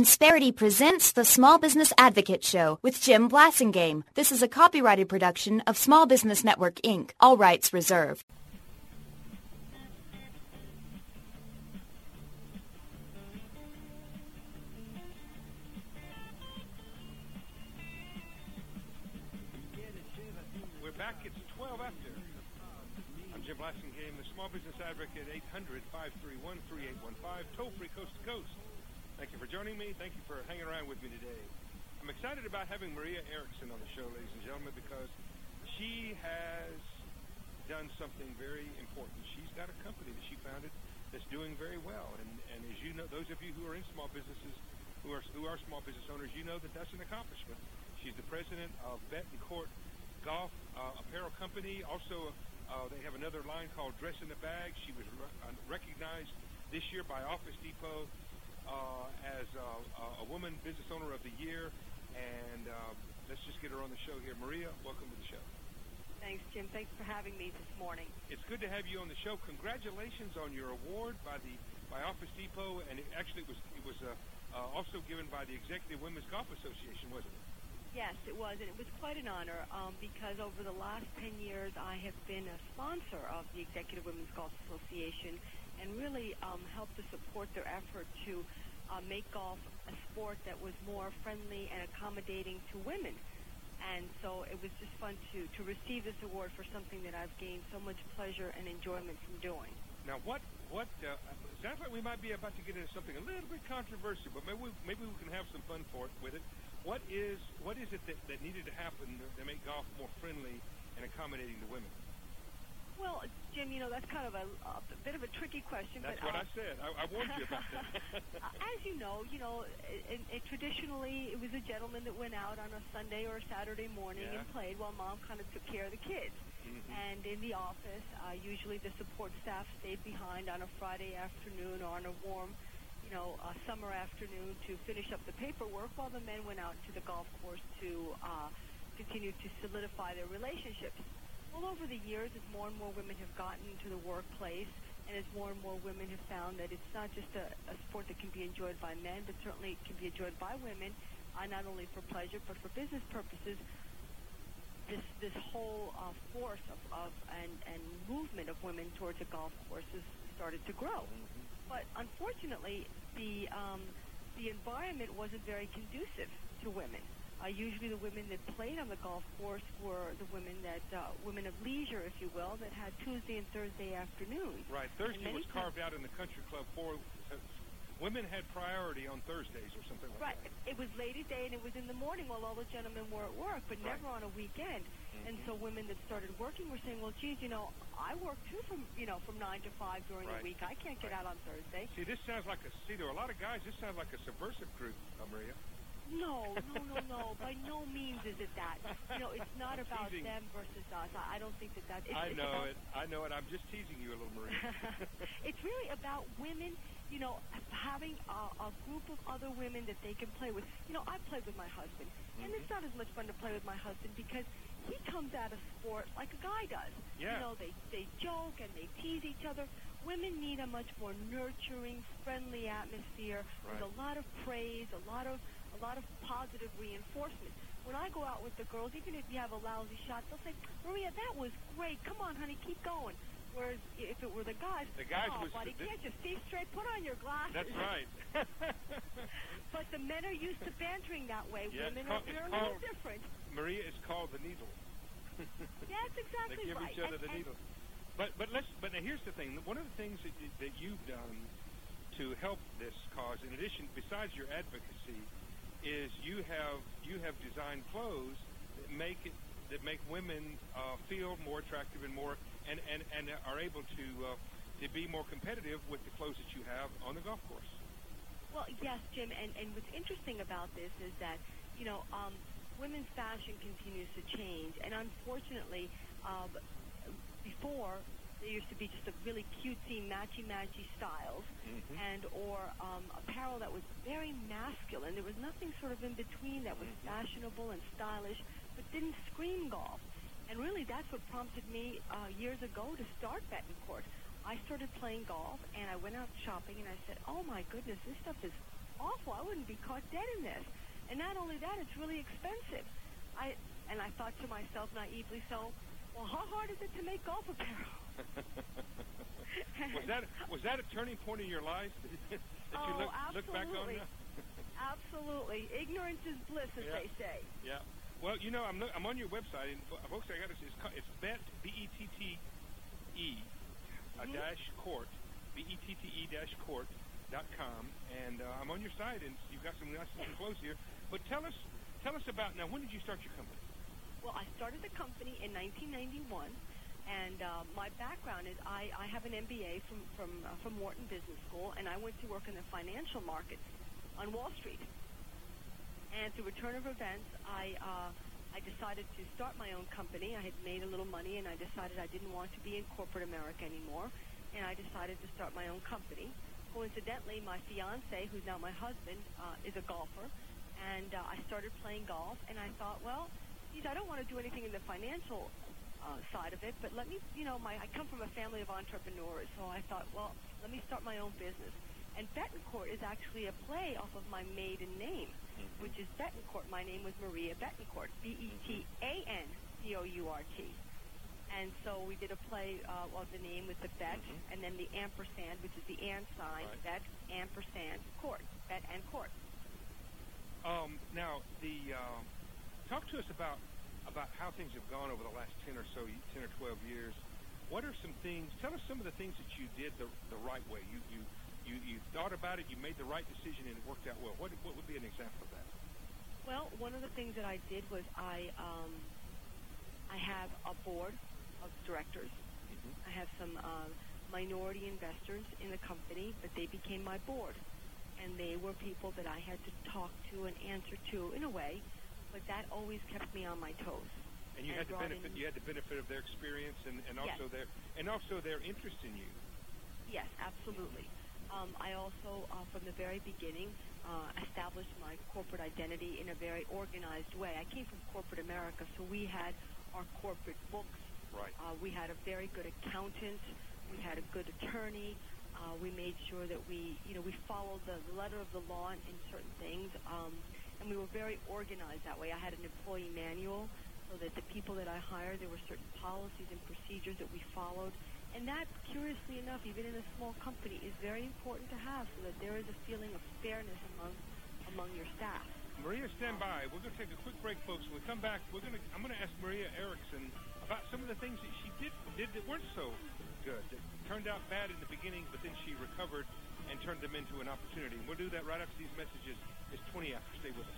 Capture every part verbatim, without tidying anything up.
Insperity presents the Small Business Advocate Show with Jim Blasingame. This is a copyrighted production of Small Business Network, Incorporated. All rights reserved. We're back. It's twelve after. I'm Jim Blasingame, the Small Business Advocate, eight hundred, five three one, three eight one five, toll-free coast to coast. Thank you for joining me. Thank you for hanging around with me today. I'm excited about having Maria Erickson on the show, ladies and gentlemen, because she has done something very important. She's got a company that she founded that's doing very well. And, and as you know, those of you who are in small businesses, who are, who are small business owners, you know that that's an accomplishment. She's the president of Betancourt Golf uh, Apparel Company. Also, uh, they have another line called Dress in the Bag. She was re- uh, recognized this year by Office Depot Uh, as uh, a woman business owner of the year, and uh, let's just get her on the show here. Maria, welcome to the show. Thanks, Jim. Thanks for having me this morning. It's good to have you on the show. Congratulations on your award by the by Office Depot, and it actually was it was uh, uh, also given by the Executive Women's Golf Association, wasn't it? Yes, it was, and it was quite an honor um, because over the last ten years I have been a sponsor of the Executive Women's Golf Association and really um, helped to support their effort to uh, make golf a sport that was more friendly and accommodating to women. And so it was just fun to, to receive this award for something that I've gained so much pleasure and enjoyment from doing. Now, what, what uh, sounds like we might be about to get into something a little bit controversial, but maybe we, maybe we can have some fun for it, with it. What is, what is it that, that needed to happen to, to make golf more friendly and accommodating to women? Well, Jim, you know, that's kind of a, a bit of a tricky question. That's but, what uh, I said. I, I warned you about that. As you know, you know, it, it, traditionally it was a gentleman that went out on a Sunday or a Saturday morning yeah. and played while mom kind of took care of the kids. Mm-hmm. And in the office, uh, usually the support staff stayed behind on a Friday afternoon or on a warm, you know, uh, summer afternoon to finish up the paperwork while the men went out to the golf course to uh, continue to solidify their relationships. Well, over the years, as more and more women have gotten into the workplace, and as more and more women have found that it's not just a, a sport that can be enjoyed by men, but certainly it can be enjoyed by women, uh, not only for pleasure, but for business purposes, this this whole uh, force of, of and, and movement of women towards a golf course has started to grow. Mm-hmm. But unfortunately, the, um, the environment wasn't very conducive to women. Uh, usually the women that played on the golf course were the women that, uh, women of leisure, if you will, that had Tuesday and Thursday afternoons. Right. Thursday was carved out in the country club for, uh, women had priority on Thursdays or something like right. that. Right. It was late at day and it was in the morning while all the gentlemen were at work, but right. never on a weekend. Mm-hmm. And so women that started working were saying, well, geez, you know, I work too from, you know, from nine to five during right. the week. I can't get right. out on Thursday. See, this sounds like a, see, there are a lot of guys, this sounds like a subversive group, uh, Maria. No, no, no, no. By no means is it that. You know, it's not I'm about teasing. them versus us. I, I don't think that that. It's, I it's know about, it. I know it. I'm just teasing you a little, Maria. It's really about women, you know, having a, a group of other women that they can play with. You know, I played with my husband, mm-hmm. and it's not as much fun to play with my husband because he comes at a sport like a guy does. Yeah. You know, they, they joke and they tease each other. Women need a much more nurturing, friendly atmosphere right. with a lot of praise, a lot of a lot of positive reinforcement. When I go out with the girls, even if you have a lousy shot, they'll say, Maria, that was great. Come on, honey, keep going. Whereas if it were the guys, the guys oh, was, buddy, the, can't you see straight? Put on your glasses. That's right. But the men are used to bantering that way. Yeah, Women called, are they're a called, little different. Maria, it's called the needle. Yeah, that's exactly right. They give right. each other and, the and needle. But but let's but now here's the thing. One of the things that, you, that you've done to help this cause, in addition, besides your advocacy, is you have you have designed clothes that make it that make women uh, feel more attractive and more and, and, and are able to uh, to be more competitive with the clothes that you have on the golf course. Well, yes, Jim, and, and what's interesting about this is that, you know, um, women's fashion continues to change, and unfortunately, uh, before there used to be just a really cutesy, matchy-matchy styles, mm-hmm. and or um, apparel that was very masculine. There was nothing sort of in between that was mm-hmm. fashionable and stylish, but didn't scream golf. And really, that's what prompted me uh, years ago to start Betancourt. I started playing golf, and I went out shopping, and I said, oh, my goodness, this stuff is awful. I wouldn't be caught dead in this. And not only that, it's really expensive. I and I thought to myself naively, so, well, how hard is it to make golf apparel? was that was that a turning point in your life that oh, you look, absolutely. look back on now? Absolutely. Ignorance is bliss, as yeah. they say. Yeah. Well, you know, I'm look, I'm on your website, and folks, I got to say, it's, it's Bet, B E T T E, uh, mm-hmm. dash court, B E T T E dash court dot com, and uh, I'm on your site, and you've got some nice little clothes here. But tell us, tell us about now. When did you start your company? Well, I started the company in nineteen ninety-one, and uh, my background is I, I have an M B A from from uh, from Wharton Business School, and I went to work in the financial markets on Wall Street. And through a turn of events, I uh, I decided to start my own company. I had made a little money, and I decided I didn't want to be in corporate America anymore, and I decided to start my own company. Coincidentally, my fiancé, who's now my husband, uh, is a golfer, and uh, I started playing golf, and I thought, well, geez, I don't want to do anything in the financial uh, side of it, but let me, you know, my I come from a family of entrepreneurs, so I thought, well, let me start my own business. And Betancourt is actually a play off of my maiden name, mm-hmm. which is Betancourt. My name was Maria Betancourt, B E T A N C O U R T. And so we did a play uh, of the name with the Bet, mm-hmm. and then the ampersand, which is the and sign, right. Bet, ampersand, court, Bet and court. Um, now, the uh, talk to us about about how things have gone over the last ten or so, ten or twelve years. What are some things? Tell us some of the things that you did the the right way. You you. You, you thought about it, you made the right decision, and it worked out well. What, what would be an example of that? Well, one of the things that I did was I um, I have a board of directors. Mm-hmm. I have some uh, minority investors in the company, but they became my board. And they were people that I had to talk to and answer to in a way, but that always kept me on my toes. And you and had the benefit in, you had the benefit of their experience and, and also yes. their and also their interest in you. Yes, absolutely. Um, I also, uh, from the very beginning, uh, established my corporate identity in a very organized way. I came from corporate America, so we had our corporate books. Right. Uh, we had a very good accountant. We had a good attorney. Uh, we made sure that we, you know, we followed the letter of the law in certain things, um, and we were very organized that way. I had an employee manual so that the people that I hired, there were certain policies and procedures that we followed. And that, curiously enough, even in a small company, is very important to have so that there is a feeling of fairness among among your staff. Maria, stand by. We're going to take a quick break, folks. When we come back, we're going to I'm going to ask Maria Erickson about some of the things that she did did that weren't so good, that turned out bad in the beginning, but then she recovered and turned them into an opportunity. And we'll do that right after these messages. It's twenty after. Stay with us.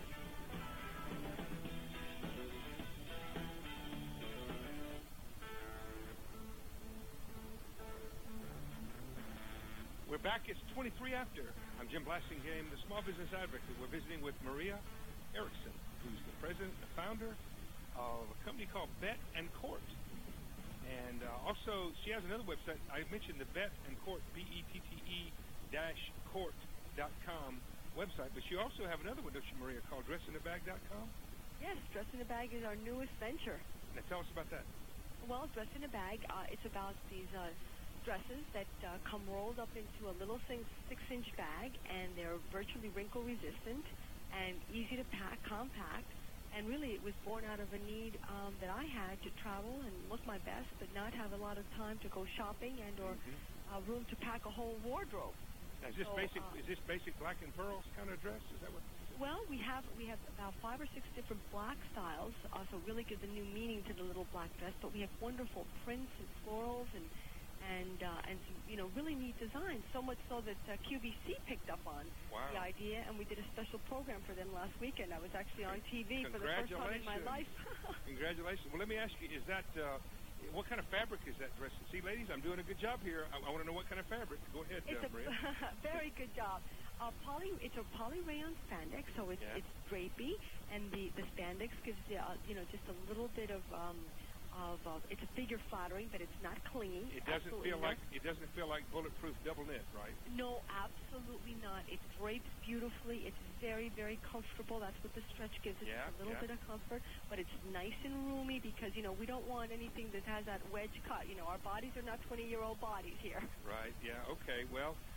We're back. It's twenty-three after. I'm Jim Blasingame, the Small Business Advocate. We're visiting with Maria Erickson, who's the president and founder of a company called Bet and Court. And uh, also, she has another website. I mentioned the Bet and Court, B E T T E dash court dot com website. But you also have another one, don't you, Maria, called dress in a bag dot com? Yes, Dress in a Bag is our newest venture. Now, tell us about that. Well, Dress in a Bag, uh, it's about these uh, dresses that uh, come rolled up into a little six-inch bag, and they're virtually wrinkle-resistant and easy to pack, compact. And really, it was born out of a need um, that I had to travel and look my best, but not have a lot of time to go shopping and or mm-hmm. uh, room to pack a whole wardrobe. Now, is this so, basic? Uh, is this basic black and pearls kind of dress? Is that what? Well, we have we have about five or six different black styles, uh, so really gives a new meaning to the little black dress. But we have wonderful prints and florals and and uh, and some, you know, really neat designs. So much so that uh, Q V C picked up on wow. the idea, and we did a special program for them last weekend. I was actually on T V for the first time in my life. Congratulations! Well, let me ask you: is that uh, what kind of fabric is that dress? See, ladies, I'm doing a good job here. I, I want to know what kind of fabric. Go ahead, it's uh, a Maria. Very good job. Uh, poly, it's a poly rayon spandex, so it's yeah. it's drapey, and the, the spandex gives you uh, you know just a little bit of um, of uh, it's a figure flattering, but it's not clinging. It doesn't absolutely feel not. like it doesn't feel like bulletproof double knit, right? No, absolutely not. It drapes beautifully. It's very very comfortable. That's what the stretch gives. It's yeah, a little yeah. bit of comfort, but it's nice and roomy because you know we don't want anything that has that wedge cut. You know, our bodies are not twenty year old bodies here. Right. Yeah. Okay. Well.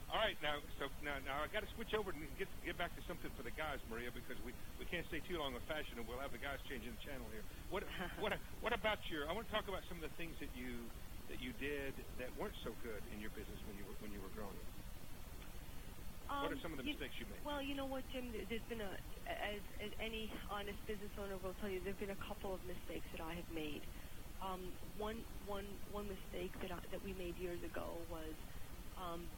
All right, now, so now, now I got to switch over and get get back to something for the guys, Maria, because we, we can't stay too long on fashion, and we'll have the guys changing the channel here. What what what about your? I want to talk about some of the things that you that you did that weren't so good in your business when you were when you were growing. Um, what are some of the you, mistakes you made? Well, you know what, Jim? There's been a, as as any honest business owner will tell you, there've been a couple of mistakes that I have made. Um, one one one mistake that I, that we made years ago was. Um,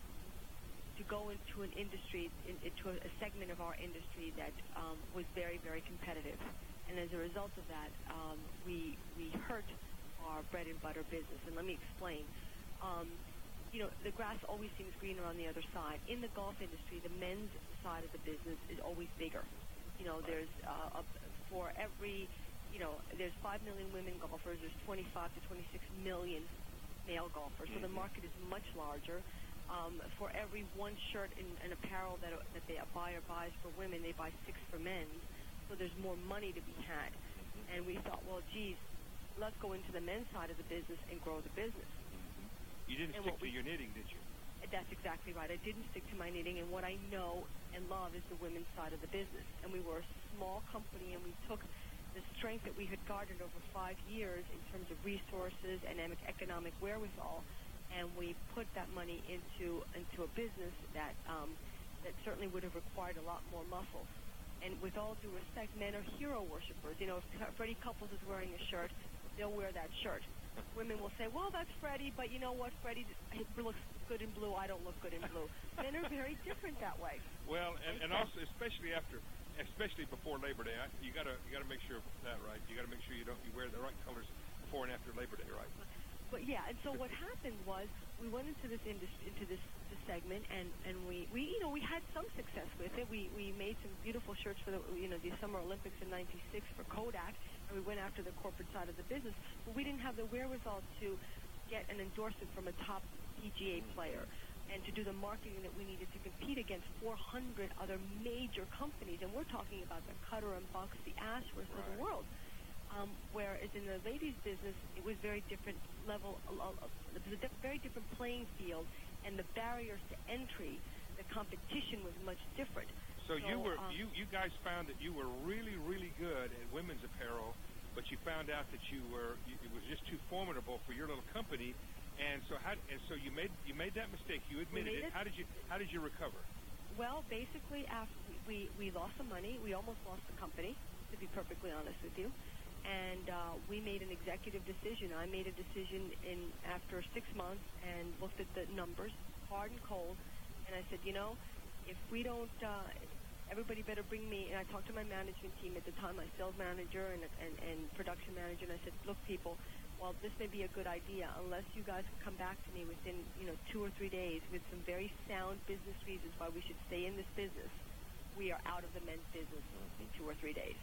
to go into an industry, in, into a, a segment of our industry that um, was very, very competitive. And as a result of that, um, we we hurt our bread and butter business. And let me explain. Um, you know, the grass always seems greener on the other side. In the golf industry, the men's side of the business is always bigger. You know, there's, uh, a, for every, you know, there's five million women golfers, there's twenty-five to twenty-six million male golfers. So the market is much larger. Um, for every one shirt and, and apparel that that they a buyer buys for women, they buy six for men. So there's more money to be had. Mm-hmm. And we thought, well, geez, let's go into the men's side of the business and grow the business. Mm-hmm. You didn't and stick to we, your knitting, did you? That's exactly right. I didn't stick to my knitting, and what I know and love is the women's side of the business. And we were a small company, and we took the strength that we had garnered over five years in terms of resources and economic wherewithal, and we put that money into into a business that um, that certainly would have required a lot more muscle. And with all due respect, men are hero worshipers. You know, if Freddie Couples is wearing a shirt, they'll wear that shirt. Women will say, well, that's Freddie, but you know what? Freddie looks good in blue. I don't look good in blue. Men are very different that way. Well, and, and also, especially after, especially before Labor Day, I, you gotta you gotta make sure of that, right? You gotta make sure you don't you wear the right colors before and after Labor Day, right? But yeah, and so what happened was we went into this industry, into this, this segment, and, and we, we you know we had some success with it. We we made some beautiful shirts for the you know the Summer Olympics in ninety-six for Kodak, and we went after the corporate side of the business. But we didn't have the wherewithal to get an endorsement from a top P G A player, and to do the marketing that we needed to compete against four hundred other major companies, and we're talking about the Cutter and Bucks, the Ashworths of the world. Um, whereas in the ladies' business, it was very different level. Uh, uh, it was a di- very different playing field, and the barriers to entry, the competition was much different. So, so you were um, you you guys found that you were really really good at women's apparel, but you found out that you were you, it was just too formidable for your little company, and so how and so you made you made that mistake. You admitted it. it. How did you how did you recover? Well, basically, after we we lost some money. We almost lost the company, to be perfectly honest with you. And uh, we made an executive decision. I made a decision in after six months and looked at the numbers, hard and cold, and I said, you know, if we don't, uh, everybody better bring me. And I talked to my management team at the time, my sales manager and, and, and production manager, and I said, look, people, while this may be a good idea, unless you guys can come back to me within, you know, two or three days with some very sound business reasons why we should stay in this business, we are out of the men's business in two or three days.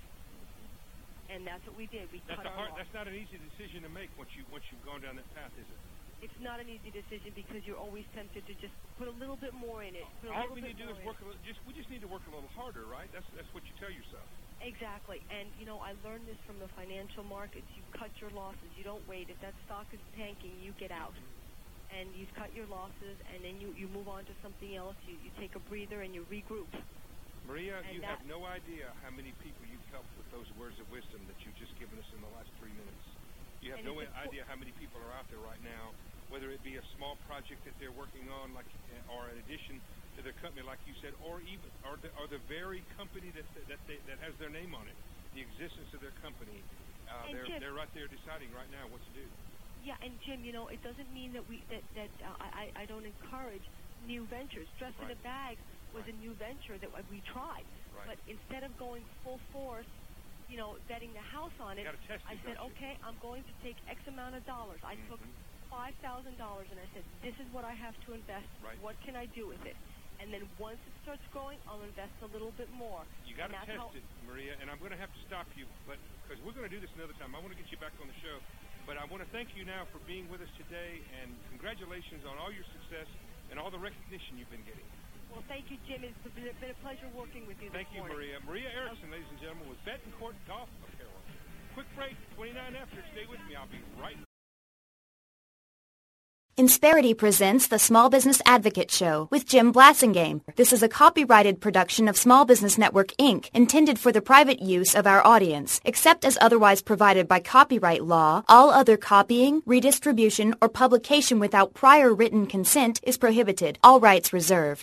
And that's what we did. We that's cut a our hard, loss. That's not an easy decision to make once you once you've gone down that path, is it? It's not an easy decision because you're always tempted to just put a little bit more in it. Put a All little we bit need to do more is work a little. Just we just need to work a little harder, right? That's that's what you tell yourself. Exactly. And you know, I learned this from the financial markets. You cut your losses. You don't wait. If that stock is tanking, you get out. And you cut your losses, and then you, you move on to something else. You you take a breather and you regroup. Maria, and you that, have no idea how many people you've helped with those words of wisdom that you've just given us in the last three minutes. You have no idea how many people are out there right now, whether it be a small project that they're working on, like, or an addition to their company, like you said, or even or the, or the very company that that they, that has their name on it, the existence of their company. Uh, they're Jim, they're right there deciding right now what to do. Yeah, and Jim, you know, it doesn't mean that we that that uh, I I don't encourage new ventures. Dress right. in a Bag was right. a new venture that we tried, right. but instead of going full force, you know, betting the house on it, test I it, said, okay, I'm going to take X amount of dollars. I mm-hmm. took five thousand dollars, and I said, this is what I have to invest. Right. What can I do with it? And then once it starts growing, I'll invest a little bit more. You got to test how- it, Maria, and I'm going to have to stop you, but because we're going to do this another time. I want to get you back on the show, but I want to thank you now for being with us today, and congratulations on all your success and all the recognition you've been getting. Well, thank you, Jim. It's been a, been a pleasure working with you Thank this you, morning. Maria. Maria Erickson, ladies and gentlemen, with Betancourt Golf Apparel. Quick break, twenty-nine after. Stay with me. I'll be right back. Insperity presents the Small Business Advocate Show with Jim Blasingame. This is a copyrighted production of Small Business Network, Incorporated, intended for the private use of our audience. Except as otherwise provided by copyright law, all other copying, redistribution, or publication without prior written consent is prohibited. All rights reserved.